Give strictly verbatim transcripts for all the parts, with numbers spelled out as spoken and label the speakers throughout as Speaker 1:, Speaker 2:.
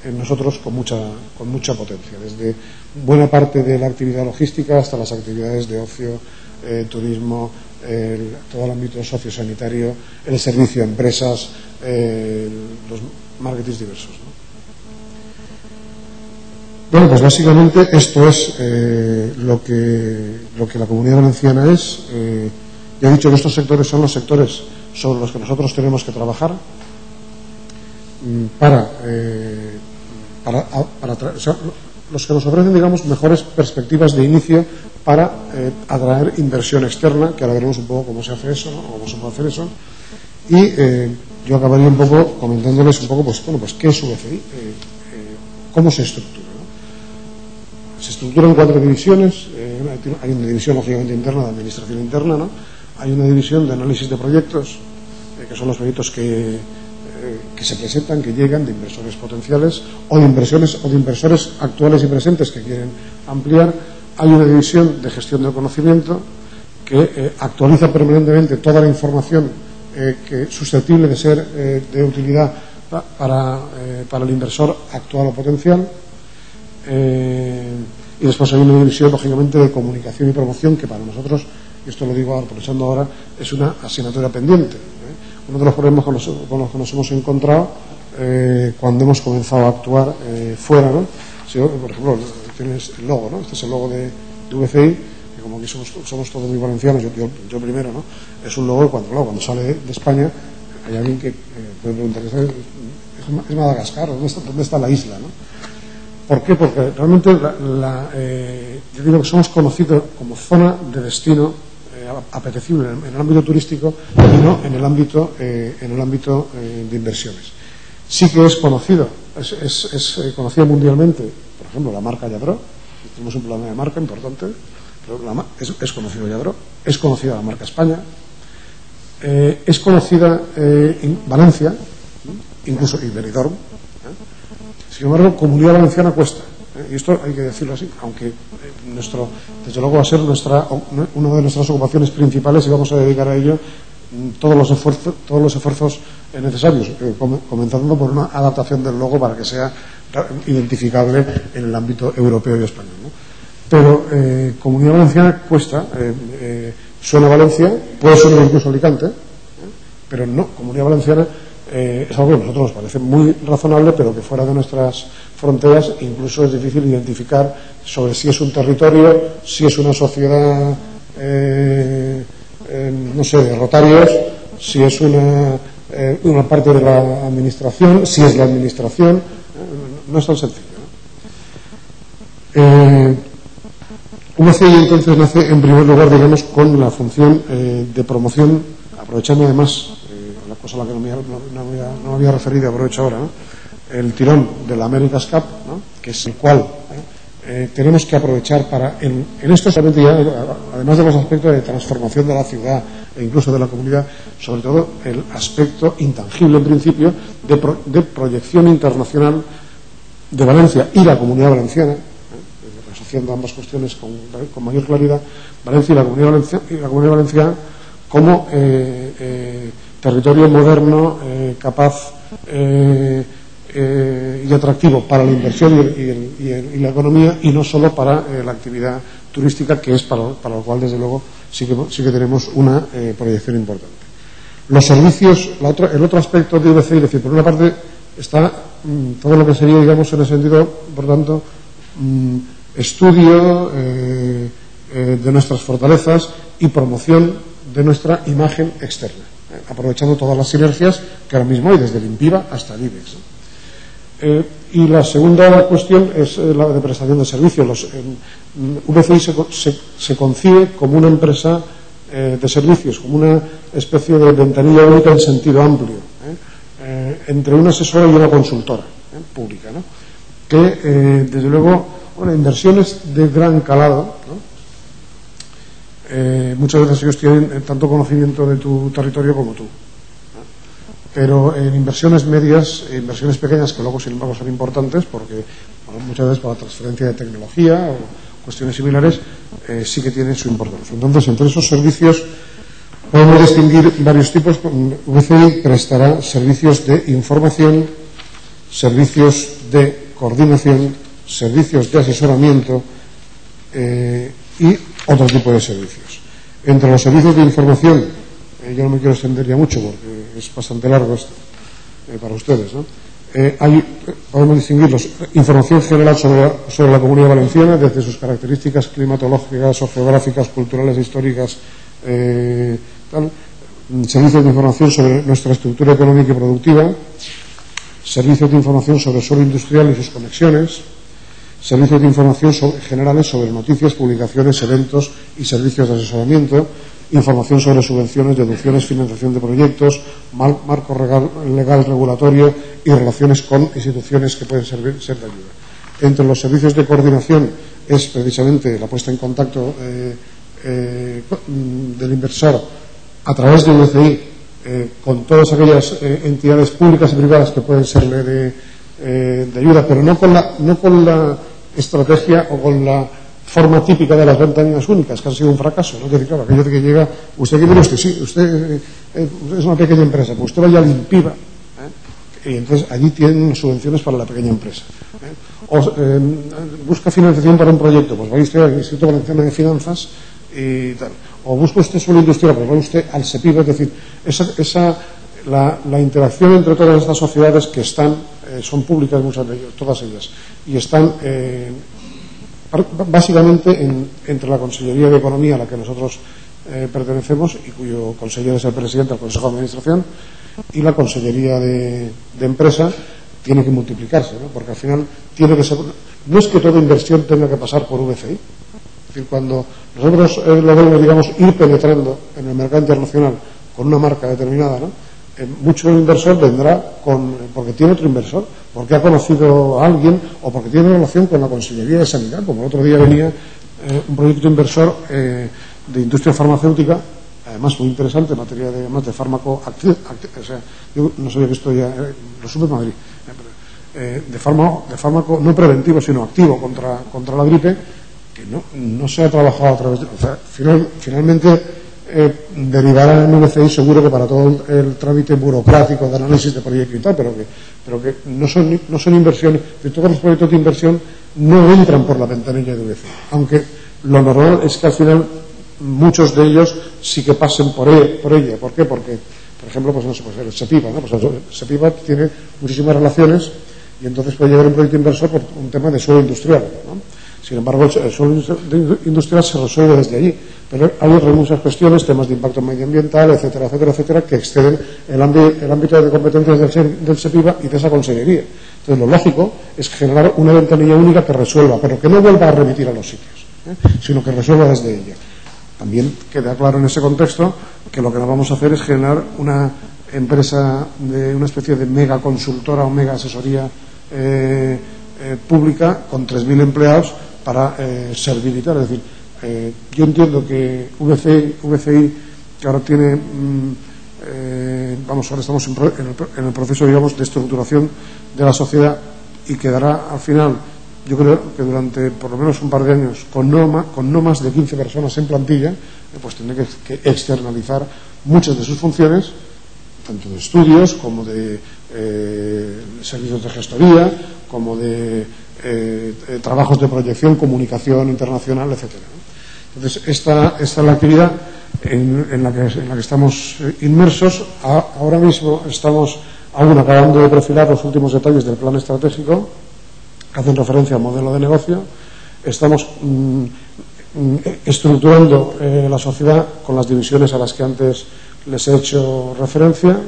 Speaker 1: en nosotros con mucha, con mucha potencia, desde buena parte de la actividad logística hasta las actividades de ocio, eh, turismo, el, todo el ámbito sociosanitario, el servicio a empresas, eh, los marketings diversos, ¿no? Bueno, pues básicamente esto es eh, lo que lo que la Comunidad Valenciana es. Eh, ya he dicho que estos sectores son los sectores sobre los que nosotros tenemos que trabajar para, eh, para, para o sea, los que nos ofrecen, digamos, mejores perspectivas de inicio para eh, atraer inversión externa, que ahora veremos un poco cómo se hace eso, ¿no? Cómo se puede hacer eso. Y eh, yo acabaría un poco comentándoles un poco, pues bueno, pues qué es U B C I, eh, eh, cómo se estructura. Se estructura en cuatro divisiones. Eh, hay una división lógicamente interna, de administración interna, ¿no? Hay una división de análisis de proyectos, eh, que son los proyectos que, eh, que se presentan, que llegan de inversores potenciales o de inversiones o de inversores actuales y presentes que quieren ampliar. Hay una división de gestión del conocimiento que eh, actualiza permanentemente toda la información eh, que es susceptible de ser eh, de utilidad pa, para, eh, para el inversor actual o potencial. Eh, y después hay una división lógicamente de comunicación y promoción, que para nosotros, y esto lo digo aprovechando ahora, es una asignatura pendiente, ¿eh? Uno de los problemas con los, con los que nos hemos encontrado eh, cuando hemos comenzado a actuar eh, fuera, ¿no? Si, por ejemplo, tienes el logo, ¿no? Este es el logo de, de U B C I, que como aquí somos, somos todos muy valencianos, yo, yo, yo primero, ¿no? Es un logo que cuando, claro, cuando sale de España hay alguien que eh, puede preguntar, ¿es, es Madagascar? ¿Dónde está, ¿Dónde está la isla, no? ¿Por qué? Porque realmente la, la, eh, yo digo que somos conocidos como zona de destino eh, apetecible en, en el ámbito turístico y no en el ámbito, eh, en el ámbito eh, de inversiones. Sí que es conocido, es, es, es eh, conocida mundialmente, por ejemplo, la marca Lladró. Tenemos un problema de marca importante, pero la, es, es conocido Lladró, es conocida la marca España, eh, es conocida eh, en Valencia, incluso y Benidorm. Sin embargo, Comunidad Valenciana cuesta, ¿eh? Y esto hay que decirlo así, aunque eh, nuestro, desde luego va a ser nuestra, una de nuestras ocupaciones principales y vamos a dedicar a ello todos los esfuerzos, todos los esfuerzos necesarios, eh, comenzando por una adaptación del logo para que sea identificable en el ámbito europeo y español, ¿no? Pero eh, Comunidad Valenciana cuesta, eh, eh, suena Valencia, puede sonar incluso Alicante, ¿eh? Pero no, Comunidad Valenciana Eh, es algo que a nosotros nos parece muy razonable, pero que fuera de nuestras fronteras incluso es difícil identificar sobre si es un territorio, si es una sociedad, eh, eh, no sé, de rotarios, si es una, eh, una parte de la administración, si es la administración, eh, no es tan sencillo, ¿no? Eh, U B C I entonces nace en primer lugar, digamos, con la función eh, de promoción, aprovechando además la cosa a la que no me, no, no me, había, no me había referido, aprovecho ahora, ¿no? El tirón de la America's Cup, ¿no? Que es el cual ¿eh? Eh, tenemos que aprovechar para, en, en esto solamente ya, además de los aspectos de transformación de la ciudad e incluso de la comunidad, sobre todo el aspecto intangible en principio de, pro, de proyección internacional de Valencia y la Comunidad Valenciana, ¿eh? Asociando ambas cuestiones con, con mayor claridad, Valencia y la Comunidad Valenciana, y la Comunidad Valenciana como eh, eh, territorio moderno, eh, capaz eh, eh, y atractivo para la inversión y, y, el, y, el, y la economía, y no solo para eh, la actividad turística, que es para, para lo cual desde luego sí que, sí que tenemos una eh, proyección importante. Los servicios, la otra, el otro aspecto de U B C I, es decir, por una parte está mmm, todo lo que sería, digamos, en ese sentido, por tanto, mmm, estudio eh, eh, de nuestras fortalezas y promoción de nuestra imagen externa, eh, aprovechando todas las sinergias que ahora mismo hay, desde el INVIVA hasta el IBEX. Eh, y la segunda cuestión es eh, la de prestación de servicios. Los, eh, U B C I se, se, se concibe como una empresa eh, de servicios, como una especie de ventanilla única en sentido amplio, eh, eh, entre una asesora y una consultora eh, pública, ¿no? Que eh, desde luego, bueno, inversiones de gran calado, ¿no? Eh, muchas veces ellos tienen tanto conocimiento de tu territorio como tú, ¿no? Pero en inversiones medias, e inversiones pequeñas, que luego sin embargo son importantes porque bueno, muchas veces para la transferencia de tecnología o cuestiones similares, eh, sí que tienen su importancia. Entonces, entre esos servicios podemos distinguir varios tipos. U B C I prestará servicios de información, servicios de coordinación, servicios de asesoramiento eh, y otro tipo de servicios. Entre los servicios de información, eh, yo no me quiero extender ya mucho porque es bastante largo esto eh, para ustedes, ¿no? Eh, hay, podemos distinguirlos, información general sobre, sobre la Comunidad Valenciana, desde sus características climatológicas, sociográficas, culturales, históricas, eh, tal. Servicios de información sobre nuestra estructura económica y productiva, servicios de información sobre suelo industrial y sus conexiones, servicios de información sobre, generales sobre noticias, publicaciones, eventos y servicios de asesoramiento, información sobre subvenciones, deducciones, financiación de proyectos, mar, marco legal, legal regulatorio y relaciones con instituciones que pueden servir, ser de ayuda. Entre los servicios de coordinación es precisamente la puesta en contacto eh, eh, del inversor a través de U C I eh, con todas aquellas eh, entidades públicas y privadas que pueden serle de, eh, de ayuda, pero no con la, no con la estrategia o con la forma típica de las ventanillas únicas, que ha sido un fracaso, ¿no? Que, claro, aquello de que llega, usted que viene usted, sí, usted eh, es una pequeña empresa, pues usted vaya al INPIBA, ¿eh? Y entonces allí tienen subvenciones para la pequeña empresa. ¿eh? O eh, busca financiación para un proyecto, pues vaya usted al Instituto Valenciano de Finanzas y tal. O busca usted suelo industrial, pues vaya usted al SEPIBA, es decir, esa, esa la, la interacción entre todas estas sociedades que están, eh, son públicas muchas de ellas, todas ellas, y están eh, básicamente en, entre la Consellería de Economía a la que nosotros eh, pertenecemos y cuyo consejero es el presidente del Consejo de Administración, y la Consellería de, de Empresa, tiene que multiplicarse, ¿no? Porque al final tiene que ser, no es que toda inversión tenga que pasar por V C I, es decir, cuando nosotros eh, logramos, digamos, ir penetrando en el mercado internacional con una marca determinada, ¿no? Eh, mucho inversor vendrá con, porque tiene otro inversor, porque ha conocido a alguien o porque tiene relación con la Consellería de Sanidad, como el otro día venía eh, un proyecto inversor eh, de industria farmacéutica, además muy interesante en materia de, además de fármaco activo, o sea, yo no sabía que esto ya eh, lo supe en Madrid, eh, de, fármaco, de fármaco no preventivo sino activo contra, contra la gripe, que no, no se ha trabajado a través de, o sea, final, finalmente Eh, derivará en V C I seguro que para todo el, el trámite burocrático de análisis de proyecto y tal, pero que, pero que no, son, no son inversiones, de todos los proyectos de inversión no entran por la ventanilla de V C I, aunque lo normal es que al final muchos de ellos sí que pasen por ella. Por, ella. ¿Por qué? Porque, por ejemplo, pues no sé, pues el SEPIBA, ¿no? Pues el SEPIBA tiene muchísimas relaciones y entonces puede llegar un proyecto inversor por un tema de suelo industrial, ¿no? Sin embargo, el suelo industrial se resuelve desde allí, pero hay otras muchas cuestiones, temas de impacto medioambiental, etcétera, etcétera, etcétera, que exceden el, ámbito, el ámbito de competencias del, del SEPIBA y de esa consellería. Entonces, lo lógico es generar una ventanilla única que resuelva, pero que no vuelva a remitir a los sitios, ¿eh? Sino que resuelva desde ella. También queda claro en ese contexto que lo que nos vamos a hacer es generar una empresa, de una especie de mega consultora o mega asesoría eh, eh, pública con tres mil empleados para eh, servir y tal. Es decir, eh, yo entiendo que V C I, V C I que ahora tiene, mmm, eh, vamos, ahora estamos en, pro, en, el, en el proceso, digamos, de estructuración de la sociedad y quedará al final, yo creo que durante por lo menos un par de años, con no, ma, con no más de quince personas en plantilla, eh, pues tendré que, que externalizar muchas de sus funciones, tanto de estudios como de eh, servicios de gestoría, como de eh, eh, trabajos de proyección, comunicación internacional, etcétera, ¿no? Entonces, esta, esta es la actividad en, en, la, que, en la que estamos inmersos. A, ahora mismo estamos aún acabando de perfilar los últimos detalles del plan estratégico que hacen referencia al modelo de negocio. Estamos mm, estructurando eh, la sociedad con las divisiones a las que antes les he hecho referencia.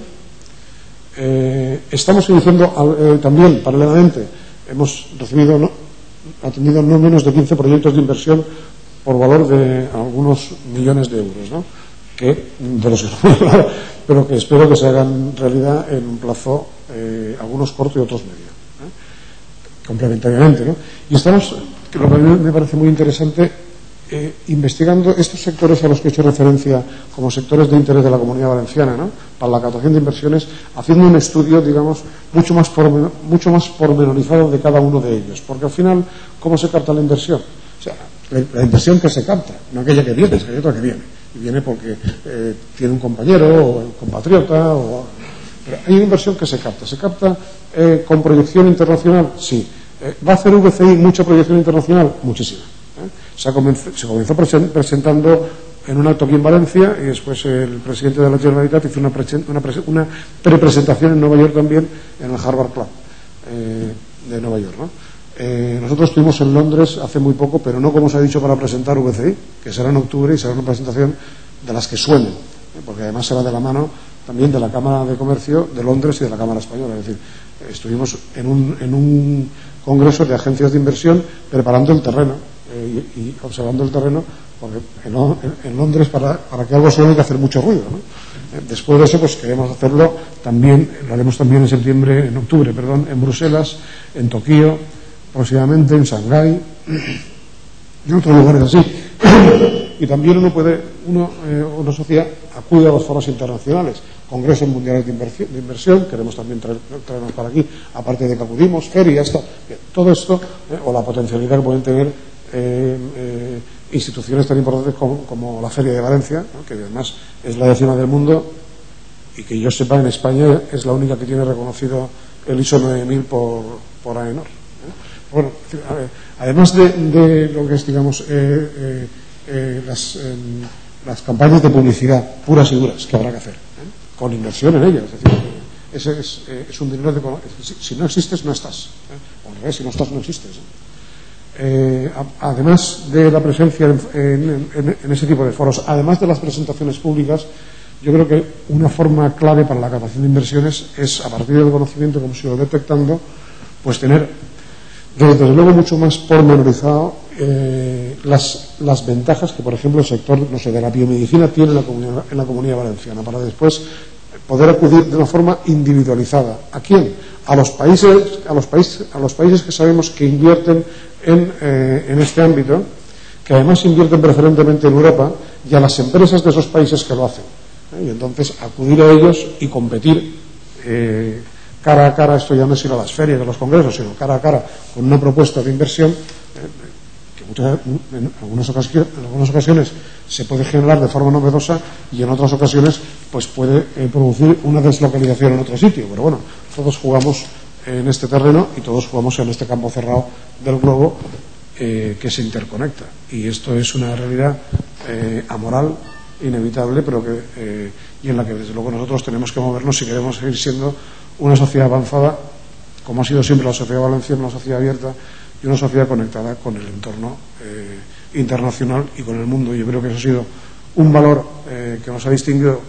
Speaker 1: Eh, estamos iniciando eh, también, paralelamente, hemos recibido, no, atendido no menos de quince proyectos de inversión por valor de algunos millones de euros, ¿no? Que, de los que no voy a hablar, pero que espero que se hagan realidad en un plazo, eh, algunos corto y otros medio, ¿eh? Complementariamente, ¿no? Y estamos, que lo que a mí me parece muy interesante, eh, investigando estos sectores a los que he hecho referencia como sectores de interés de la Comunidad Valenciana, ¿no? Para la captación de inversiones, haciendo un estudio, digamos, mucho más, pormenor, mucho más pormenorizado de cada uno de ellos, porque al final, ¿cómo se capta la inversión? O sea, la, la inversión que se capta, no aquella que viene, es que hay otra que viene, y viene porque eh, tiene un compañero o un compatriota o Pero hay una inversión que se capta. ¿Se capta eh, con proyección internacional? Sí. Eh, ¿Va a hacer V C I mucha proyección internacional? Muchísima. ¿eh? Se, comenzó, se comenzó presentando en un acto aquí en Valencia y después el presidente de la Generalitat hizo una, una, una prepresentación en Nueva York también, en el Harvard Club eh, de Nueva York, ¿no? Eh, nosotros estuvimos en Londres hace muy poco, pero no, como se ha dicho, para presentar V C I, que será en octubre y será una presentación de las que suenen, ¿eh? Porque además se va de la mano también de la Cámara de Comercio de Londres y de la Cámara Española. Es decir, eh, estuvimos en un, en un congreso de agencias de inversión preparando el terreno eh, y, y observando el terreno, porque en, en, en Londres para, para que algo suene hay que hacer mucho ruido, ¿no? Eh, después de eso, pues queremos hacerlo también, lo haremos también en septiembre, en octubre, perdón, en Bruselas, en Tokio, próximamente en Shanghái y en otros lugares así. Y también uno puede, uno, eh, una sociedad acude a los foros internacionales, congresos mundiales de inversión, de inversión queremos también traer, traernos para aquí, aparte de que acudimos, ferias, todo, todo esto, eh, o la potencialidad que pueden tener eh, eh, instituciones tan importantes como, como la Feria de Valencia, ¿no? Que además es la décima del mundo y que yo sepa en España es la única que tiene reconocido el I S O nueve mil por, por AENOR. Bueno, además de, de lo que es, digamos, eh, eh, eh, las, eh, las campañas de publicidad puras y duras que habrá que hacer, ¿eh? Con inversión en ellas. Es decir, ese es, eh, es un dinero de. Si, si no existes, no estás. ¿eh? O al revés, si no estás, no existes. ¿eh? Eh, a, además de la presencia en, en, en, en ese tipo de foros, además de las presentaciones públicas, yo creo que una forma clave para la captación de inversiones es, a partir del conocimiento que hemos ido detectando, pues tener desde luego mucho más pormenorizado eh, las, las ventajas que, por ejemplo, el sector, no sé, de la biomedicina tiene en la comunidad, en la comunidad valenciana, para después poder acudir de una forma individualizada. ¿A quién? A los países, a los países, a los países que sabemos que invierten en, eh, en este ámbito, que además invierten preferentemente en Europa, y a las empresas de esos países que lo hacen. ¿eh? Y entonces acudir a ellos y competir eh, cara a cara, esto ya no es ir a las ferias, a los congresos, sino cara a cara con una propuesta de inversión eh, que muchas, en, algunas ocasiones, en algunas ocasiones se puede generar de forma novedosa y en otras ocasiones pues puede eh, producir una deslocalización en otro sitio. Pero bueno, todos jugamos en este terreno y todos jugamos en este campo cerrado del globo eh, que se interconecta. Y esto es una realidad eh, amoral, inevitable, pero que eh, y en la que desde luego nosotros tenemos que movernos si queremos seguir siendo una sociedad avanzada, como ha sido siempre la sociedad valenciana, una sociedad abierta y una sociedad conectada con el entorno eh, internacional y con el mundo. Yo creo que eso ha sido un valor eh, que nos ha distinguido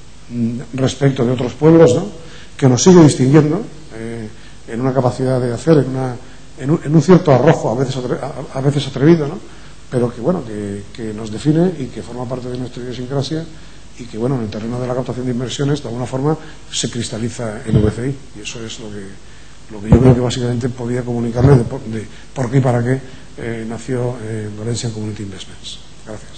Speaker 1: mm, respecto de otros pueblos, ¿no? Que nos sigue distinguiendo eh, en una capacidad de hacer, en, una, en, un, en un cierto arrojo a veces, atre, a, a veces atrevido, ¿no? Pero que bueno, que, que nos define y que forma parte de nuestra idiosincrasia y que bueno, en el terreno de la captación de inversiones de alguna forma se cristaliza el V C I, y eso es lo que, lo que yo creo que básicamente podía comunicarle de por, de por qué y para qué eh, nació eh, Valencian Community Investments. Gracias.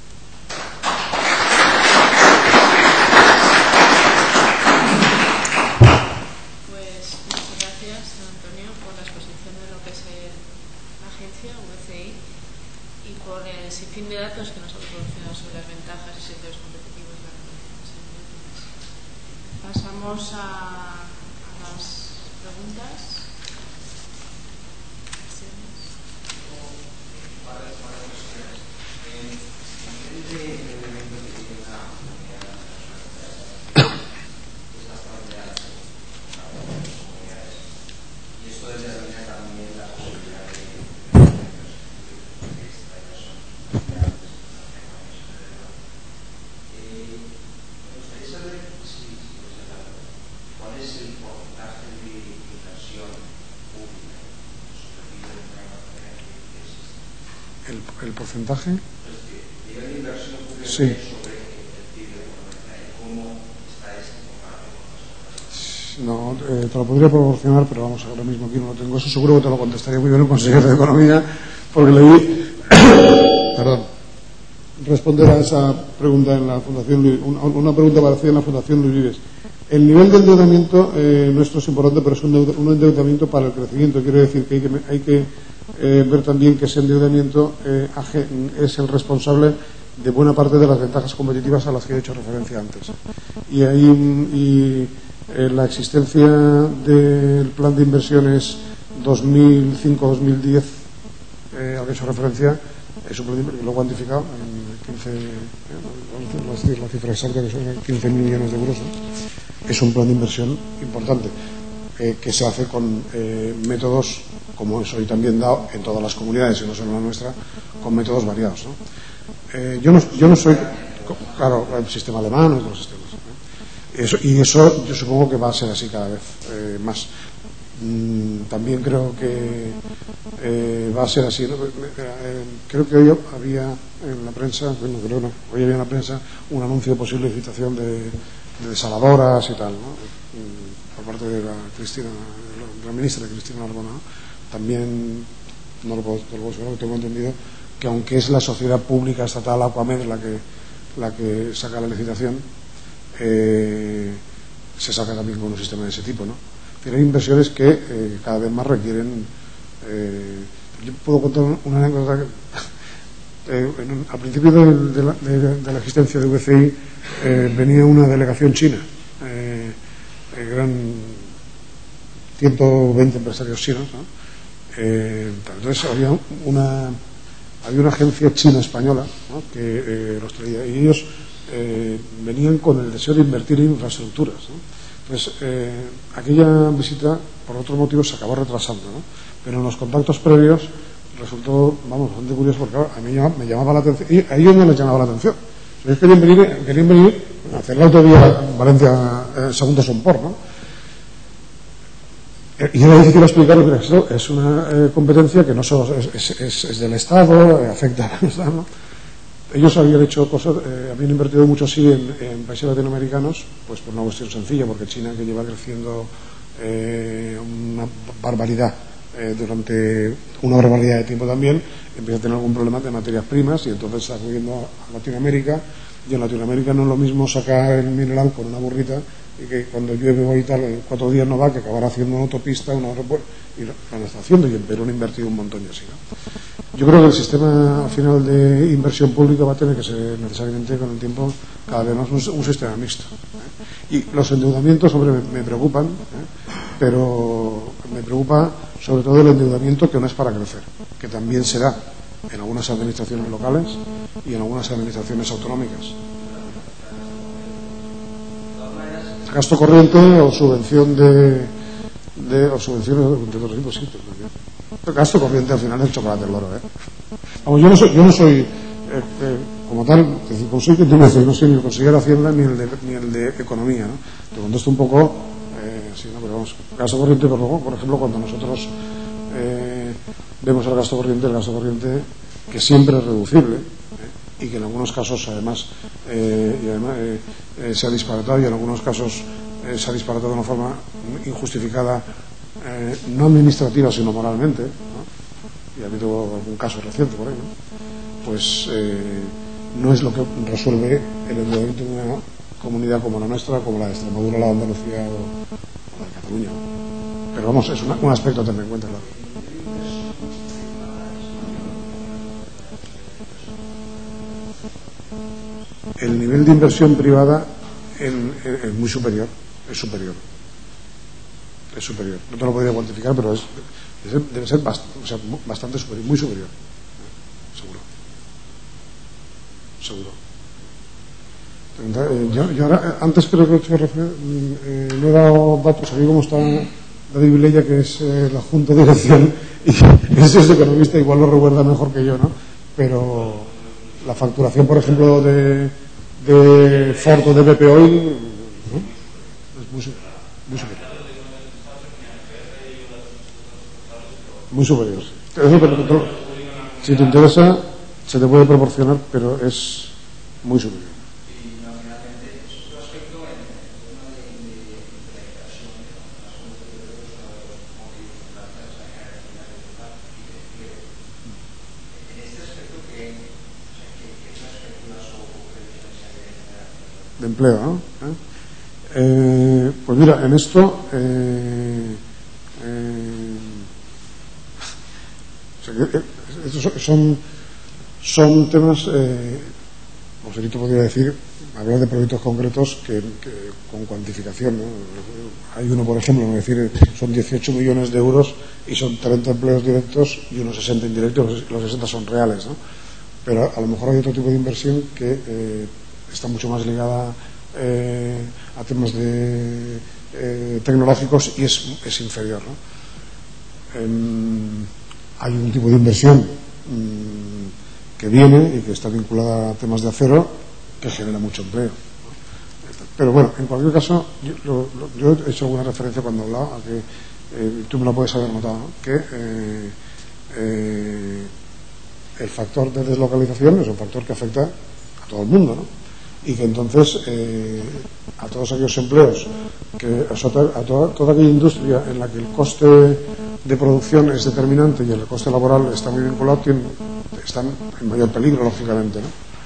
Speaker 2: Pues muchas gracias, Antonio, por la exposición de lo que es la agencia V C I y por el sinfín de datos que nos ha proporcionado sobre las ventajas y sectores competitivos de la captación. Pasamos a, a las preguntas.
Speaker 1: El, el porcentaje. Sí. No, eh, te lo podría proporcionar, pero vamos, ahora mismo aquí no lo tengo. Eso seguro que te lo contestaría muy bien el consejero de Economía, porque le di perdón, responder a esa pregunta en la Fundación Luis, una, una pregunta parecida en la Fundación Luis Vives. El nivel de endeudamiento eh, nuestro es importante, pero es un, un endeudamiento para el crecimiento. Quiere decir que hay que, hay que eh, ver también que ese endeudamiento eh, es el responsable de buena parte de las ventajas competitivas a las que he hecho referencia antes. Y, ahí, y, eh, la existencia del plan de inversiones dos mil cinco dos mil diez eh, al que he hecho referencia es un plan de inversión, lo he cuantificado en quince, eh, vamos a decir la cifra exacta, que son quince mil millones de euros, ¿no? Es un plan de inversión importante eh, que se hace con eh, métodos, como es hoy también dado en todas las comunidades y no solo en la nuestra, con métodos variados, ¿no? Eh, yo, no, yo no soy, claro, el sistema alemán, otros sistemas, ¿eh? Eso, y eso yo supongo que va a ser así cada vez eh, más. Mm, también creo que eh, va a ser así, ¿no? Eh, creo que hoy había en la prensa, bueno, creo no, hoy había en la prensa un anuncio de posible licitación de, de desaladoras y tal, ¿no? Por parte de la Cristina, de la ministra Cristina Arbona, ¿no? También no lo puedo, no lo puedo asegurar, tengo entendido que aunque es la sociedad pública estatal Aquamed la que la que saca la licitación, eh, se saca también con un sistema de ese tipo, ¿no? Pero hay inversiones que eh, cada vez más requieren. Eh, yo puedo contar una anécdota que, eh, en un, al principio de, de, la, de, de la existencia de V C I eh, venía una delegación china, eh, eran ciento veinte empresarios chinos, ¿no? Eh, entonces había una había una agencia china española, ¿no? que eh, los traía, y ellos eh, venían con el deseo de invertir en infraestructuras, ¿no? Entonces eh, aquella visita por otros motivos se acabó retrasando, ¿no? Pero en los contactos previos resultó, vamos, bastante curioso porque claro, a mí me llamaba la atención, y a ellos no les llamaba la atención. Ellos querían venir, querían venir a hacer la autovía Valencia eh, Segundo Somport, ¿no? Y era difícil explicarlo, pero esto es una eh, competencia que no solo es, es, es, es del Estado, eh, afecta al Estado, ¿no? Ellos habían hecho cosas, eh, habían invertido mucho sí en, en países latinoamericanos, pues por una cuestión sencilla, porque China, que lleva creciendo eh, una barbaridad eh, durante una barbaridad de tiempo también, empieza a tener algún problema de materias primas y entonces está acudiendo a Latinoamérica, y en Latinoamérica no es lo mismo sacar el mineral con una burrita y que cuando llueve hoy tal, en cuatro días no va, que acabar haciendo una autopista, un aeropuerto, y lo, lo está haciendo, y en Perú han invertido un montón y así, ¿no? Yo creo que el sistema final de inversión pública va a tener que ser necesariamente con el tiempo cada vez más un, un sistema mixto, ¿eh? Y los endeudamientos, hombre, me, me preocupan, ¿eh? Pero me preocupa sobre todo el endeudamiento que no es para crecer, que también será en algunas administraciones locales y en algunas administraciones autonómicas. Gasto corriente o subvención de, de o subvenciones de otro tipo, sí. Gasto corriente al final es el chocolate del loro, ¿eh? Vamos, yo no soy, yo no soy eh, eh, como tal, es decir, como soy que no soy ni el consejero de Hacienda ni el de, ni el de Economía, ¿no? Te contesto un poco, eh, sí, no, pero vamos, gasto corriente, pero luego, por ejemplo, cuando nosotros eh, vemos el gasto corriente, el gasto corriente que siempre es reducible, ¿eh? Y que en algunos casos además, eh, y además eh, eh, se ha disparatado y en algunos casos eh, se ha disparatado de una forma injustificada, eh, no administrativa sino moralmente, ¿no? Y ha habido algún caso reciente por ahí, ¿no? Pues eh, no es lo que resuelve el endeudamiento de una comunidad como la nuestra, como la de Extremadura, la de Andalucía o, o de Cataluña, ¿no? Pero vamos, es una, un aspecto a tener en cuenta, claro. El nivel de inversión privada en, en, es muy superior, es superior, es superior. No te lo podría cuantificar, pero es, debe ser bast, o sea, bastante superior, muy superior, seguro, seguro. Yo, yo ahora, antes creo que he hecho eh, no he dado datos, aquí como está David Vilella, que es eh, la Junta de Dirección, y ese es economista, igual lo recuerda mejor que yo, ¿no? Pero la facturación, por ejemplo, de, de Ford o de B P hoy, ¿no? Es muy, muy superior. Muy superior. Eso, pero, pero, si te interesa, se te puede proporcionar, pero es muy superior. De empleo, ¿no? ¿Eh? Eh, pues mira, en esto eh, eh, o sea, estos son, son temas eh, Joselito podría decir, hablar de proyectos concretos que, que con cuantificación, ¿no? Hay uno, por ejemplo, es decir, son dieciocho millones de euros y son treinta empleos directos y unos sesenta indirectos, los sesenta son reales, ¿no? Pero a lo mejor hay otro tipo de inversión que eh, está mucho más ligada eh, a temas de, eh, tecnológicos y es, es inferior, ¿no? Eh, hay un tipo de inversión mmm, que viene y que está vinculada a temas de acero que genera mucho empleo, ¿no? Pero bueno, en cualquier caso, yo, lo, lo, yo he hecho alguna referencia cuando hablaba a que eh, tú me lo puedes haber notado, ¿no? Que eh, eh, el factor de deslocalización es un factor que afecta a todo el mundo, ¿no? Y que entonces eh, a todos aquellos empleos, que, a, toda, toda aquella industria en la que el coste de producción es determinante y el coste laboral está muy vinculado, tienen, están en mayor peligro, lógicamente, ¿no?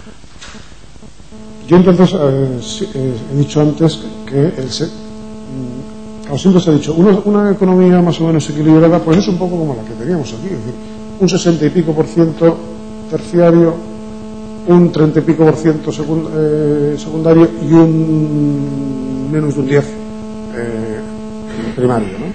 Speaker 1: Yo entonces eh, eh, he dicho antes que el se, como siempre se ha dicho, una, una economía más o menos equilibrada pues es un poco como la que teníamos aquí, es decir, un sesenta y pico por ciento terciario, un treinta y pico por ciento secund, eh, secundario y un menos de un diez eh, primario, ¿no?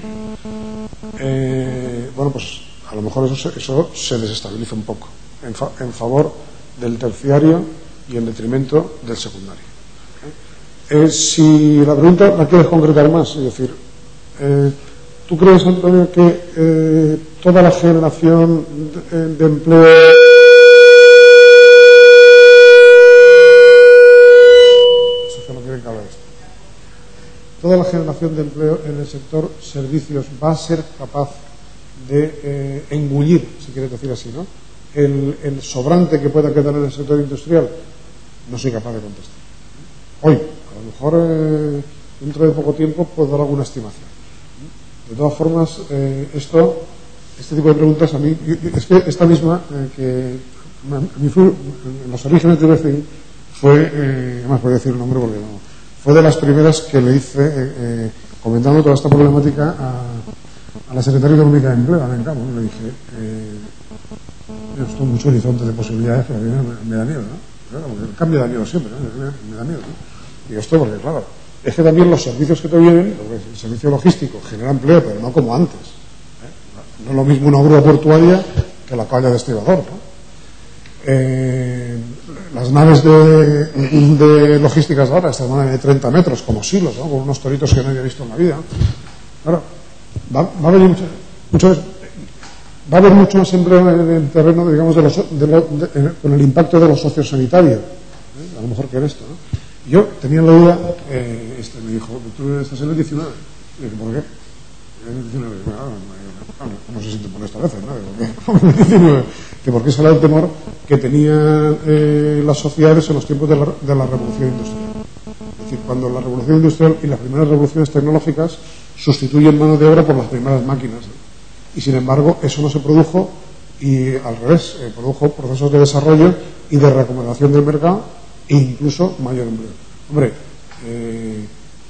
Speaker 1: Eh, bueno, pues a lo mejor eso, eso se desestabiliza un poco en, fa, en favor del terciario y en detrimento del secundario. Eh, si la pregunta la quieres concretar más, es decir, eh, ¿tú crees, Antonio, que eh, toda la generación de, de empleo toda la generación de empleo en el sector servicios va a ser capaz de eh, engullir, si quieres decir así, ¿no? El, el sobrante que pueda quedar en el sector industrial? No soy capaz de contestar. Hoy, a lo mejor eh, dentro de poco tiempo puedo dar alguna estimación. De todas formas, eh, esto, este tipo de preguntas a mí, es que esta misma eh, que a mí fue, en los orígenes de B C I fue, eh, además voy a decir el nombre porque no, fue de las primeras que le hice eh, eh, comentando toda esta problemática a, a la Secretaria Económica de Empleo, a la Encamo, ¿no? Le dije, eh, esto mucho horizonte de posibilidades, pero a mí me, me da miedo, ¿no? Claro, porque el cambio da miedo siempre, ¿no? Me, me da miedo, ¿no? Y esto porque, claro, es que también los servicios que te vienen, el servicio logístico genera empleo, pero no como antes, ¿eh? No es lo mismo una grúa portuaria que la calle de estibador, ¿no? Eh, las naves de, de logísticas de ahora, estas naves de treinta metros, como silos, ¿no? Con unos toritos que no había visto en la vida. Claro, va, va a venir mucho, mucho, va a haber mucho más empleo en el terreno, digamos, de los, de lo, de, con el impacto de los sociosanitarios, ¿eh? A lo mejor que en esto, ¿no? Yo tenía la duda, eh, este me dijo, tú estás en el diecinueve. Y dije, ¿por qué? En el diecinueve. Bueno, no, no sé si te pones esta vez, ¿no? En el diecinueve. Que por qué sale el temor que tenían eh, las sociedades en los tiempos de la, de la revolución industrial. Es decir, cuando la revolución industrial y las primeras revoluciones tecnológicas sustituyen mano de obra por las primeras máquinas, ¿no? Y sin embargo eso no se produjo y al revés, eh, produjo procesos de desarrollo y de reacomodación del mercado e incluso mayor empleo. Hombre, eh,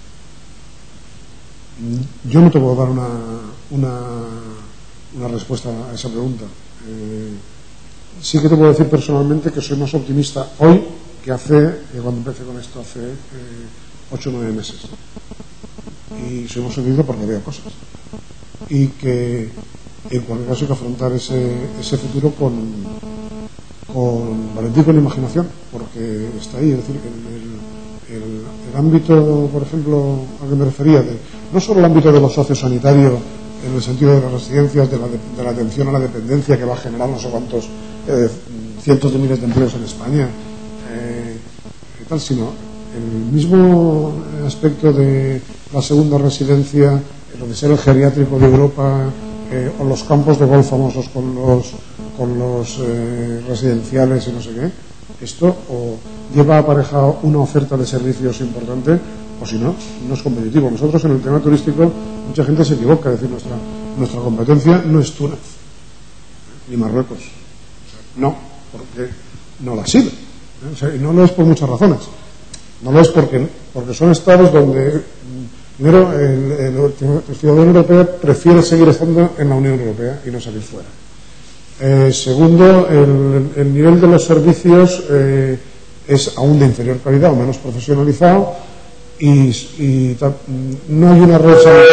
Speaker 1: yo no te puedo dar una, una, una respuesta a esa pregunta. Eh, sí que te puedo decir personalmente que soy más optimista hoy que hace, que cuando empecé con esto hace ocho o nueve meses. Y soy más optimista porque veo cosas. Y que en cualquier caso hay que afrontar ese, ese futuro con, con valentía y con imaginación, porque está ahí. Es decir, el, el, el, el ámbito, por ejemplo, al que me refería, de, no solo el ámbito de los socios sanitarios, en el sentido de las residencias, de la, de, de la atención a la dependencia que va a generar no sé cuántos eh, cientos de miles de empleos en España, eh, tal, sino el mismo aspecto de la segunda residencia, lo de ser el geriátrico de Europa, eh, o los campos de golf famosos con los, con los eh, residenciales y no sé qué. Esto o lleva aparejado una oferta de servicios importante, o si no, no es competitivo. Nosotros en el tema turístico mucha gente se equivoca, es decir, nuestra, nuestra competencia no es Túnez ni Marruecos, no, porque no la ha sido, ¿eh? O sea, y no lo es por muchas razones. No lo es porque, porque son estados donde primero el, el, el ciudadano europeo prefiere seguir estando en la Unión Europea y no salir fuera. Eh, segundo, el, el nivel de los servicios eh, es aún de inferior calidad o menos profesionalizado y, y no hay una red sanitaria.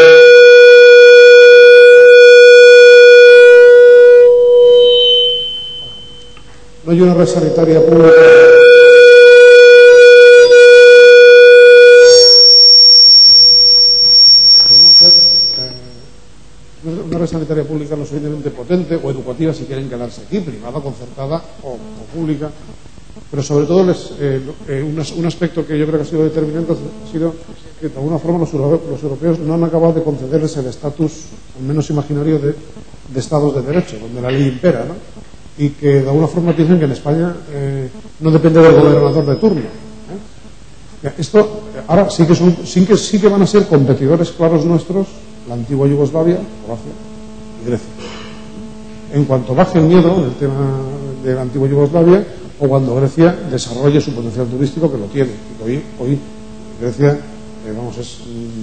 Speaker 1: No hay una red sanitaria pública. Una red sanitaria pública lo suficientemente potente o educativa si quieren quedarse aquí, privada, concertada o, o pública, pero sobre todo les, eh, eh, un, un aspecto que yo creo que ha sido determinante ha sido que de alguna forma los, los europeos no han acabado de concederles el estatus, al menos imaginario, de, de estados de derecho, donde la ley impera, ¿no? Y que de alguna forma piensan que en España eh, no depende del gobernador de turno. ¿eh? Esto ahora sí que, son, sí, que, sí que van a ser competidores claros nuestros la antigua Yugoslavia, Croacia y Grecia. En cuanto baje el miedo del tema de la antigua Yugoslavia o cuando Grecia desarrolle su potencial turístico, que lo tiene. Hoy, hoy Grecia, eh, vamos, es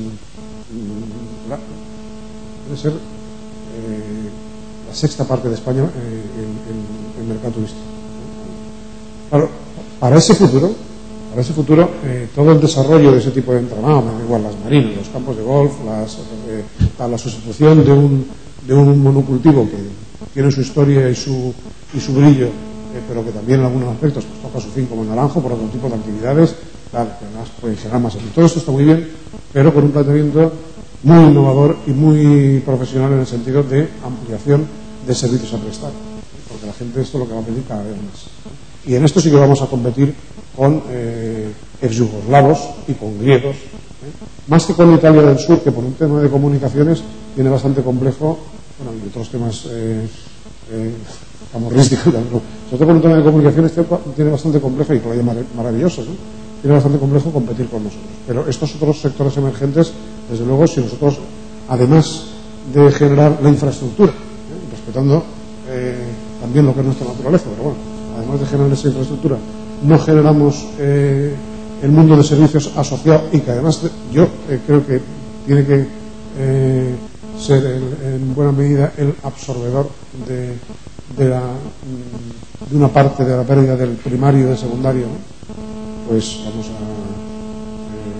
Speaker 1: mm, la, debe ser eh, la sexta parte de España eh, en, en el mercado turístico. Claro, para ese futuro, para ese futuro eh, todo el desarrollo de ese tipo de entramado, me da igual las marinas, los campos de golf, las, eh, la sustitución de un, de un monocultivo que tiene su historia y su, y su brillo, eh, pero que también en algunos aspectos pues, toca su fin como el naranjo por otro tipo de actividades, claro, que además puede ser más. Todo esto está muy bien, pero con un planteamiento muy innovador y muy profesional en el sentido de ampliación de servicios a prestar, porque la gente esto es lo que va a pedir cada vez más. Y en esto sí que vamos a competir con eh, exyugoslavos y con griegos, ¿eh? Más que con Italia del Sur, que por un tema de comunicaciones tiene bastante complejo, bueno, y otros temas eh, eh, camorrísticos, sobre todo por un tema de comunicaciones tiene bastante complejo, y por ahí maravilloso, ¿no? Tiene bastante complejo competir con nosotros. Pero estos otros sectores emergentes, desde luego, si nosotros, además de generar la infraestructura, ¿eh? respetando eh, también lo que es nuestra naturaleza, pero bueno, además de generar esa infraestructura, no generamos eh, el mundo de servicios asociado y que además yo eh, creo que tiene que eh, ser el, en buena medida el absorbedor de, de, la, de una parte de la pérdida del primario y del secundario, ¿no? Pues vamos a eh,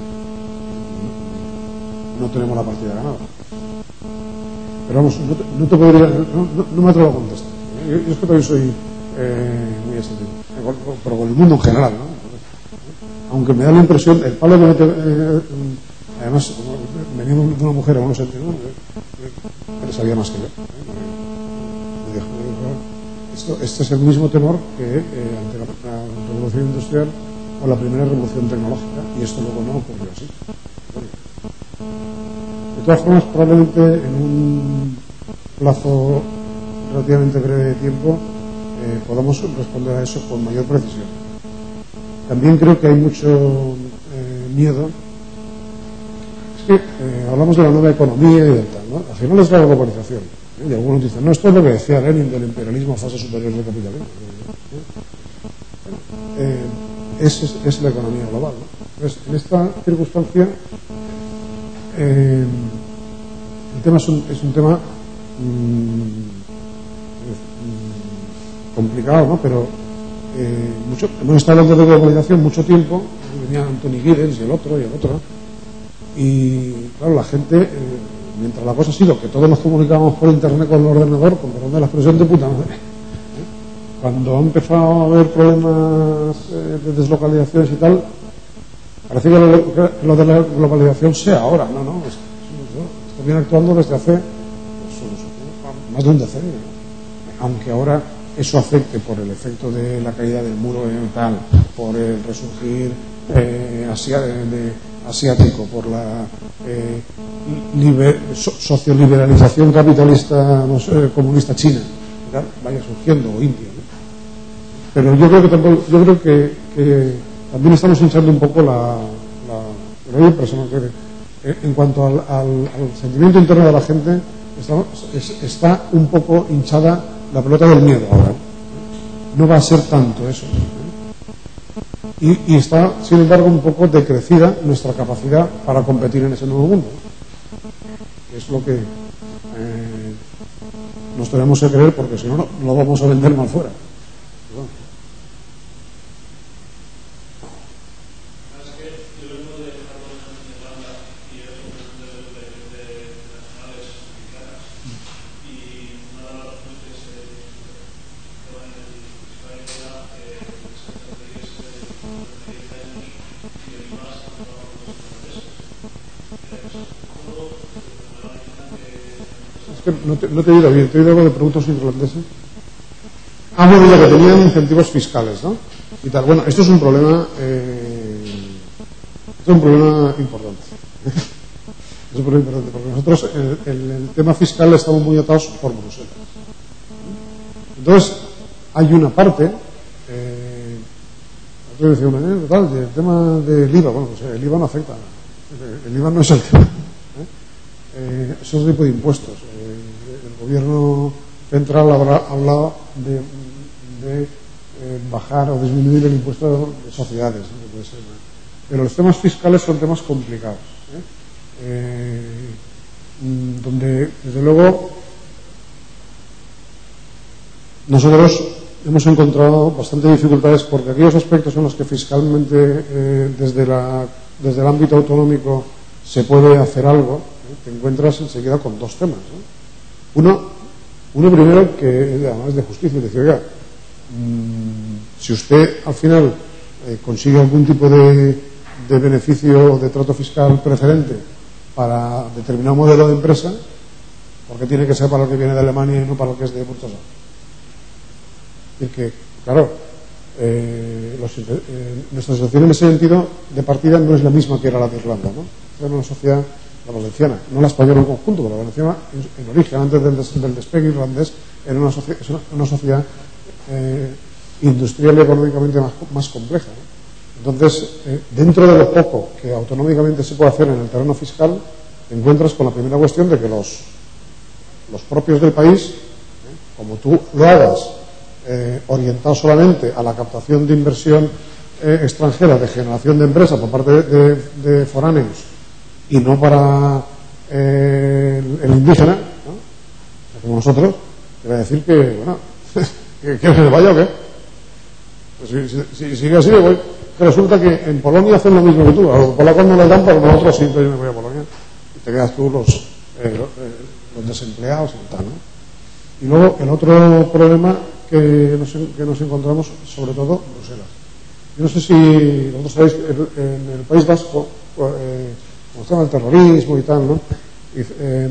Speaker 1: no, no tenemos la partida ganada, pero vamos, no te, no te podría no, no, no me atrevo a contestar. Yo, yo es que también soy eh, muy ascendente, pero con el mundo en general, ¿no? Aunque me da la impresión, el palo que me te, eh, además veniendo de una mujer a unos años, ¿no? que sabía más que yo, me dijo, me dijo, esto, este es el mismo temor que eh, ante la, la revolución industrial o la primera revolución tecnológica, y esto luego no ocurrió así. De todas formas, probablemente en un plazo relativamente breve de tiempo eh, podamos responder a eso con mayor precisión. También creo que hay mucho eh, miedo. Es que eh, hablamos de la nueva economía y del tal, ¿no? Al final es la globalización, ¿eh? Y algunos dicen, no, esto es lo que decía Lenin del imperialismo, fase superior del capitalismo. ¿Eh? Eh, es, es, es la economía global, ¿no? Entonces, en esta circunstancia eh, el tema es un, es un tema mmm, complicado, ¿no? Pero eh, mucho, hemos estado hablando de globalización mucho tiempo, venía Anthony Giddens y el otro y el otro, y claro, la gente, eh, mientras la cosa ha sido que todos nos comunicábamos por internet con el ordenador, con perdón de la expresión, de puta madre, ¿eh? Cuando ha empezado a haber problemas eh, de deslocalizaciones y tal, parece que lo, que lo de la globalización sea ahora, no, no, es, esto viene actuando desde hace pues, más de un decenio, ¿no? Aunque ahora eso afecte por el efecto de la caída del muro y tal, por el resurgir eh, asia, de, asiático, por la eh, liber, so, socioliberalización capitalista no sé, comunista china, ¿verdad? Vaya surgiendo, o India, ¿no? Pero yo creo que tampoco, yo creo que, que también estamos hinchando un poco la, la, la persona que, eh, en cuanto al, al, al sentimiento interno de la gente, está, es, está un poco hinchada la pelota del miedo ahora. No va a ser tanto eso. Y, y está, sin embargo, un poco decrecida nuestra capacidad para competir en ese nuevo mundo. Es lo que eh, nos tenemos que creer, porque si no, no lo vamos a vender mal fuera. que no te, no te he oído bien, te he oído algo de productos irlandeses. Ah, bueno, ya que tenían incentivos fiscales, ¿no? Y tal. Bueno, esto es un problema, eh, esto es un problema importante. Es un problema importante, porque nosotros el, el, el tema fiscal estamos muy atados por Bruselas. Entonces, hay una parte, eh, decía una, eh, tal, el tema del I V A, bueno, pues el I V A no afecta, el I V A no es el tema. ¿eh? Eh, es otro tipo de impuestos. Eh, el gobierno central habrá hablado de, de eh, bajar o disminuir el impuesto de sociedades, ¿no? Puede ser, ¿no? Pero los temas fiscales son temas complicados, ¿eh? Eh, donde desde luego nosotros hemos encontrado bastante dificultades, porque aquellos aspectos en los que fiscalmente eh, desde, la, desde el ámbito autonómico se puede hacer algo, ¿eh? Te encuentras enseguida con dos temas, ¿no? uno, uno primero que además es de justicia, decir, oiga, mmm, si usted al final eh, consigue algún tipo de, de beneficio o de trato fiscal preferente para determinado modelo de empresa, ¿por qué tiene que ser para lo que viene de Alemania y no para lo que es de Burtasa? Es decir, que, claro, eh, los, eh, nuestra situación en ese sentido de partida no es la misma que era la de Irlanda, ¿no? Era una sociedad, la valenciana, no la española en conjunto, pero la valenciana en, en origen, antes del, des, del despegue irlandés, era una, socia, es una, una sociedad eh, industrial y económicamente más, más compleja, ¿no? Entonces, eh, dentro de lo poco que autonómicamente se puede hacer en el terreno fiscal, te encuentras con la primera cuestión de que los, los propios del país, ¿eh? como tú lo hagas, eh, orientado solamente a la captación de inversión eh, extranjera, de generación de empresas por parte de, de, de foráneos, y no para eh, el, el indígena, ¿no? Como nosotros, te voy a decir que, bueno, ¿quieres que me vaya o qué? Pues si, si, si sigue así, me voy. Que resulta que en Polonia hacen lo mismo que tú. A los polacos no les dan, pero nosotros sí, entonces yo me voy a Polonia. Y te quedas tú los, eh, los desempleados y tal, ¿no? Y luego el otro problema que nos, que nos encontramos, sobre todo, Bruselas. Yo no sé si vosotros sabéis, en el País Vasco, eh, como se llama el terrorismo y tal, ¿no? Y, eh,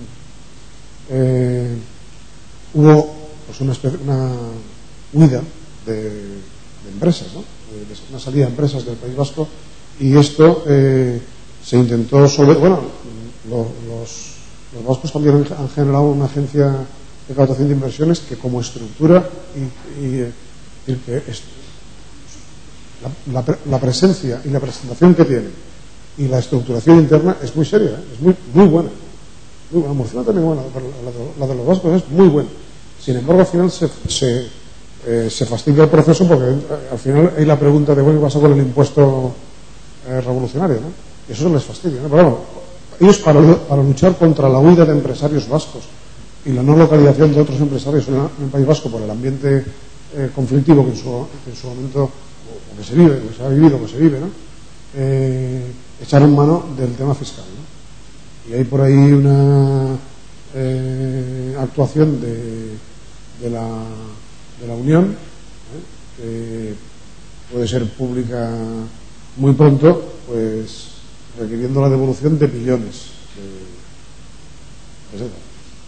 Speaker 1: eh, hubo pues una, especie, una huida de, de empresas, ¿no? Una salida de empresas del País Vasco, y esto eh, se intentó sobre bueno lo, los, los vascos también han generado una agencia de captación de inversiones que como estructura y, y, y que es, la, la, la presencia y la presentación que tiene y la estructuración interna es muy seria, ¿eh? Es muy, muy buena, muy buena. Murcia también buena, pero la, la, la de los vascos es muy buena. Sin embargo, al final se, se Eh, se fastidia el proceso, porque eh, al final hay la pregunta de, bueno, ¿qué pasa con el impuesto eh, revolucionario, ¿no? Y eso les fastidia, ¿no? Pero bueno, ellos para, para luchar contra la huida de empresarios vascos y la no localización de otros empresarios en, en el País Vasco por el ambiente eh, conflictivo que en, su, que en su momento, o que se vive, que se ha vivido, que se vive, ¿no? Eh, echaron mano del tema fiscal, ¿no? Y hay por ahí una eh, actuación de, de la de la Unión, ¿eh? que puede ser pública muy pronto, pues requiriendo la devolución de millones de pesetas.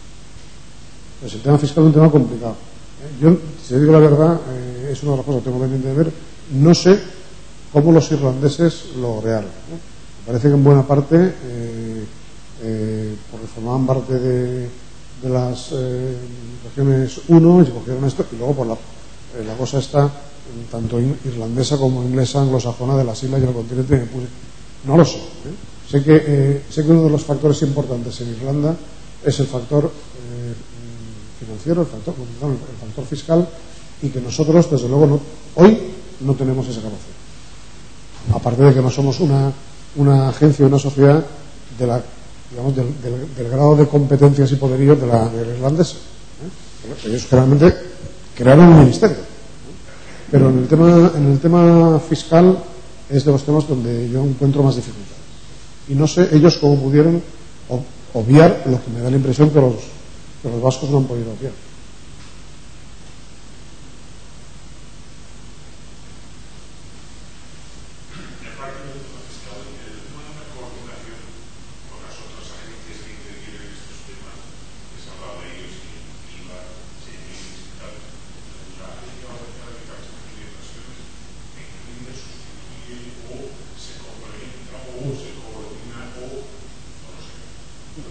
Speaker 1: Pues el tema fiscal es un tema complicado, ¿eh? Yo, si te digo la verdad, eh, es una de las cosas que tengo pendiente de ver. No sé cómo los irlandeses lo crearon, ¿eh? Me parece que en buena parte eh, eh, porque formaban parte de de las eh, regiones uno y se cogieron esto, y luego por la, eh, la cosa está tanto irlandesa como inglesa, anglosajona de las islas y el continente. No lo sé, ¿eh? Sé que, eh, sé que uno de los factores importantes en Irlanda es el factor eh, financiero, el factor, el factor fiscal, y que nosotros, desde luego, no, hoy no tenemos esa capacidad. Aparte de que no somos una, una agencia, una sociedad de la digamos, del, del, del grado de competencias y poderíos de la, del irlandés, ¿eh? Ellos generalmente crearon un ministerio, ¿eh? Pero en el tema en el tema fiscal es de los temas donde yo encuentro más dificultades, y no sé ellos cómo pudieron obviar lo que me da la impresión que los, que los vascos no han podido obviar.
Speaker 3: Hablaba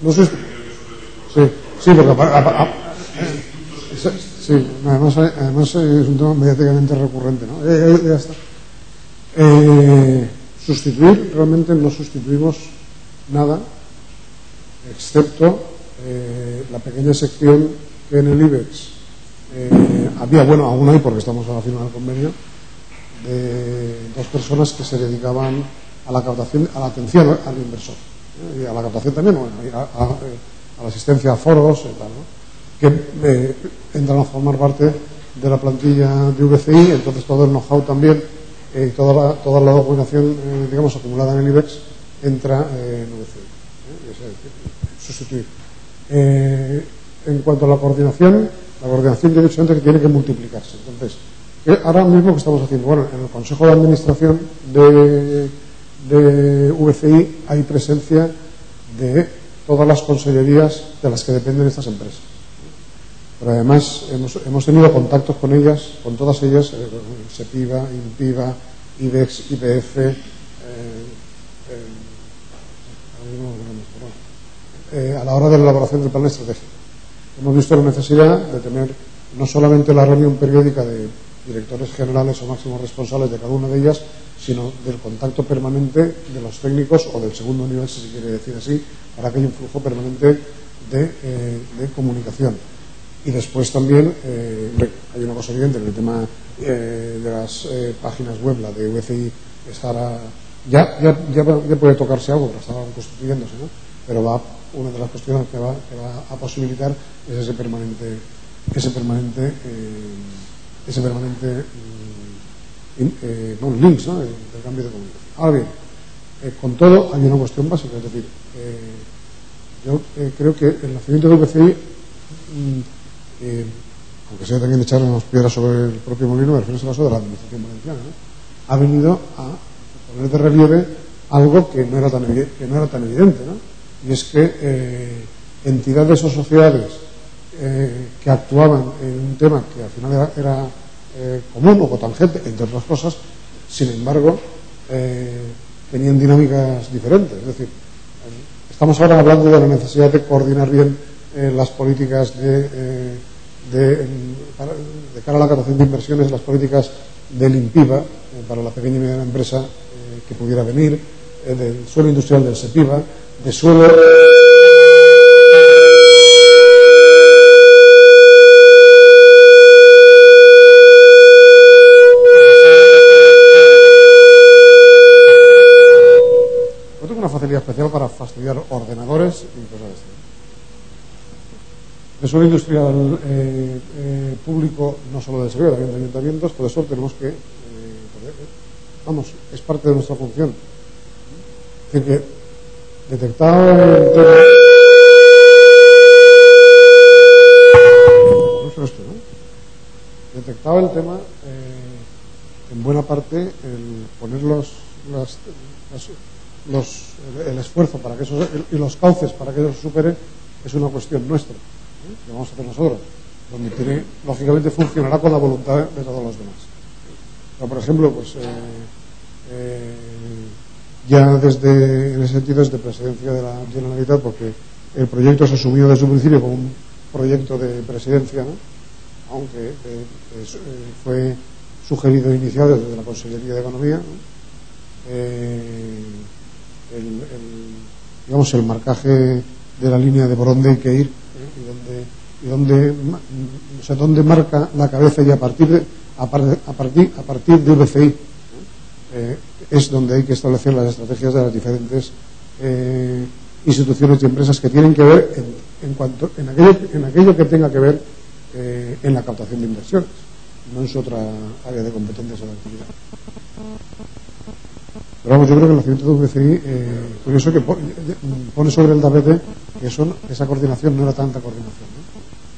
Speaker 1: no sé, sí, sí, porque a, a, a, sí, además, además es un tema mediáticamente recurrente, ¿no? Eh, eh, ya está. Eh, sustituir, realmente no sustituimos nada, excepto eh, la pequeña sección que en el IBEX eh, había, bueno, aún hay porque estamos a la firma del convenio, de dos personas que se dedicaban a la captación, a la atención al inversor, ¿eh? Y a la captación también, bueno, y a, a, a la asistencia a foros y tal, ¿no? Que eh, entran a formar parte de la plantilla de V C I, entonces todo el know-how también, eh, toda, la, toda la documentación, eh, digamos, acumulada en el IBEX entra eh, en V C I, ¿eh? Es decir, sustituir. Eh, en cuanto a la coordinación, la coordinación yo he dicho antes que tiene que multiplicarse. Entonces, ahora mismo que estamos haciendo, bueno, en el Consejo de Administración de, de V C I hay presencia de todas las consellerías de las que dependen estas empresas. Pero además hemos, hemos tenido contactos con ellas, con todas ellas, eh, SEPIVA, INPIVA, IBEX, I P F, eh, eh, eh, a la hora de la elaboración del plan estratégico. Hemos visto la necesidad de tener no solamente la reunión periódica de directores generales o máximos responsables de cada una de ellas, sino del contacto permanente de los técnicos o del segundo nivel, si se quiere decir así, para que haya un flujo permanente de, eh, de comunicación. Y después también eh, hay una cosa evidente en el tema eh, de las eh, páginas web, la de V C I estará, ya, ya, ya, ya puede tocarse algo, pero estaba constituyéndose, ¿no? Pero va, una de las cuestiones que va, que va a posibilitar es ese permanente, ese permanente eh, ese permanente eh, in, eh, no, links, ¿no? Del cambio de comunicación. Ahora bien, eh, con todo hay una cuestión básica, es decir, eh, yo eh, creo que el nacimiento de V C I, mm, eh, aunque sea también echar unas piedras sobre el propio molino, me refiero a caso de la administración valenciana, ¿no? Ha venido a poner de relieve algo que no era tan evidente, que no era tan evidente, ¿no? Y es que eh, entidades o sociedades eh, que actuaban en un tema que al final era, era eh, común o cotangente, entre otras cosas, sin embargo, eh, tenían dinámicas diferentes. Es decir, eh, estamos ahora hablando de la necesidad de coordinar bien eh, las políticas de, eh, de, de cara a la captación de inversiones, las políticas del INPIVA, eh, para la pequeña y mediana empresa eh, que pudiera venir, eh, del suelo industrial del SEPIVA, de suelo. Yo tengo una facilidad especial para fastidiar ordenadores y cosas así. De suelo industrial eh, eh, público, no solo de Sevilla, también de ayuntamientos, por eso tenemos que, eh, poder, vamos, es parte de nuestra función. Es decir, que detectado el tema, esto, ¿no? detectado el tema eh, en buena parte el poner los, las, las, los el esfuerzo para que eso y los cauces para que eso se supere es una cuestión nuestra, ¿eh? Que vamos a hacer nosotros, donde tiene, lógicamente funcionará con la voluntad de todos los demás. Pero, por ejemplo, pues eh, eh, ya desde, en ese sentido, desde presidencia de la Generalitat, porque el proyecto se asumió desde un principio como un proyecto de presidencia, ¿no? Aunque eh, es, eh, fue sugerido e iniciado desde la Consellería de Economía, ¿no? eh, el, el, digamos, el marcaje de la línea de por dónde hay que ir, ¿eh? y dónde, y dónde, o sea, dónde marca la cabeza, y a partir de, a, par, a partir, a partir de V C I, Eh, es donde hay que establecer las estrategias de las diferentes eh, instituciones y empresas que tienen que ver en, en, cuanto, en, aquello, en aquello que tenga que ver eh, en la captación de inversiones, no es otra área de competencias o de actividad. Pero vamos, yo creo que el nacimiento de V C I, eh, curioso que pone sobre el tapete que son, esa coordinación no era tanta coordinación, ¿no?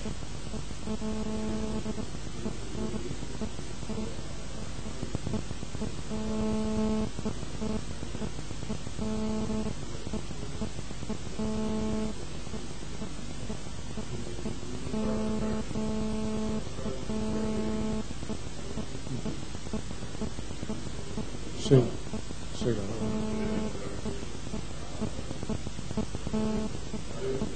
Speaker 1: Sí, sí, claro.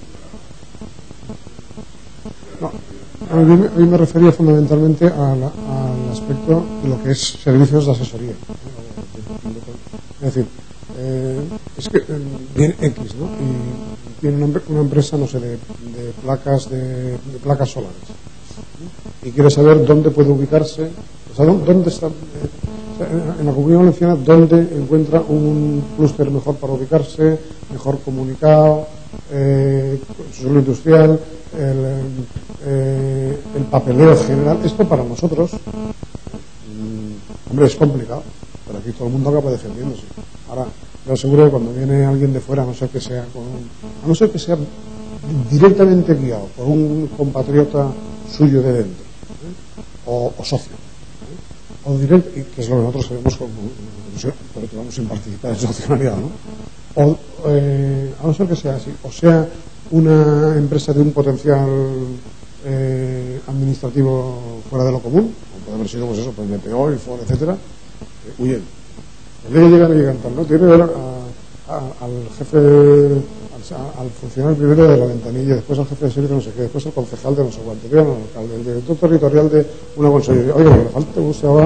Speaker 1: hoy me, hoy me refería fundamentalmente a la, al aspecto de lo que es servicios de asesoría. Es decir, eh, es que eh, viene X, ¿no? Y tiene una, una empresa, no sé, de, de placas de, de placas solares, ¿no? Y quiere saber dónde puede ubicarse, o sea, dónde está, eh, en la Comunidad Valenciana, dónde encuentra un clúster mejor para ubicarse, mejor comunicado, eh, suelo industrial, el, eh, el papeleo general. Esto para nosotros, mm, hombre, es complicado, pero aquí todo el mundo acaba defendiéndose. Ahora, yo aseguro que cuando viene alguien de fuera, a no ser que sea con, a no ser que sea directamente guiado por un compatriota suyo de dentro, ¿eh? o, o socio, ¿eh? o directo, que es lo que nosotros sabemos como, pero que vamos sin participar en socialidad, ¿no? O, eh, a no ser que sea así, o sea una empresa de un potencial eh, administrativo fuera de lo común, como puede haber sido pues eso, pues M P O, Infor, etcétera, eh, huyen. El día que llegan y llegan tal, ¿no? Tiene que ver a, a, al jefe, al, al funcionario primero de la ventanilla, después al jefe de servicio, no sé qué, después al concejal de no sé cuánto, al alcalde, el director territorial de una consellería. Oye, lo que falta usted ahora.